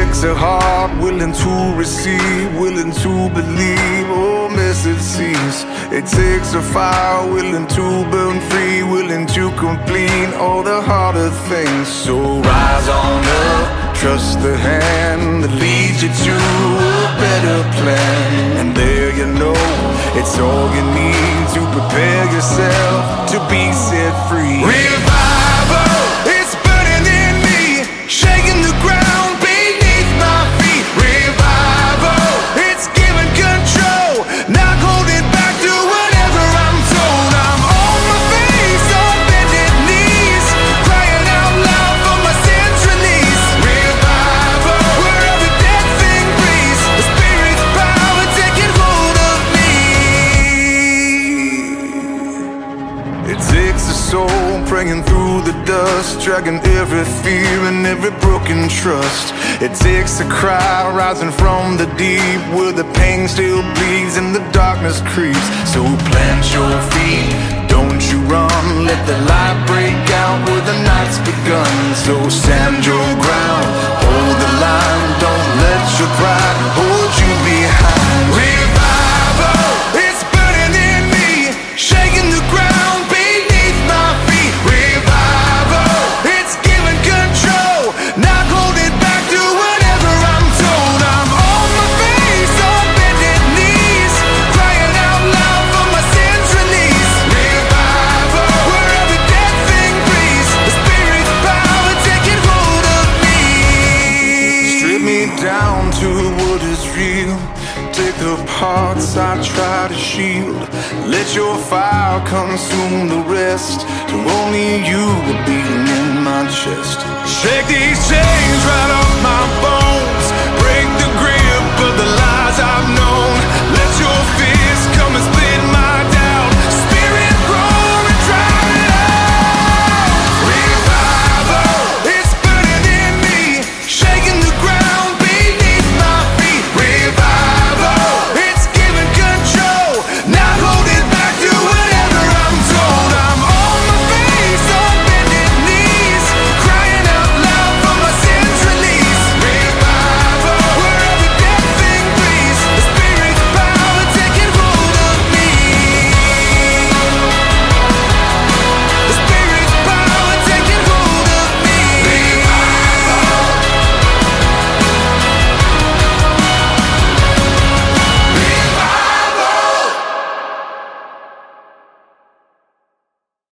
takes a heart willing to receive, willing to believe. Oh, message sees. It takes a fire willing to burn free, willing to complete all the harder things. So rise on up, trust the hand that leads you to a better plan. And there you know, it's all you need to prepare yourself to be set free. Revival, it's burning in me, shaking the ground beneath my feet. Revival, it's giving control, not holding back to whatever I'm told. I'm on my face, on bended knees, crying out loud for my sins release. Revival, where every dead thing breathes, the Spirit's power taking hold of me. It takes a soul praying through the dust, dragging every fear and every broken trust. It takes a cry rising from the deep, where the pain still bleeds and the darkness creeps. So plant your feet, don't you run, let the light break out where the night's begun. So stand your ground, hold the line, don't let your pride hold you behind. Revival, it's burning in me, shaking the ground beneath my feet. Revival, it's giving control, not holding back to whatever I'm told. I'm on my face, on bended knees, crying out loud for my sins release. Revival, where every dead thing breathes, the Spirit's power taking hold of me. Strip me down to what is real, take the parts I try to shield. Let your fire consume the rest, till only you are beating in my chest. Shake these chains right off my bones.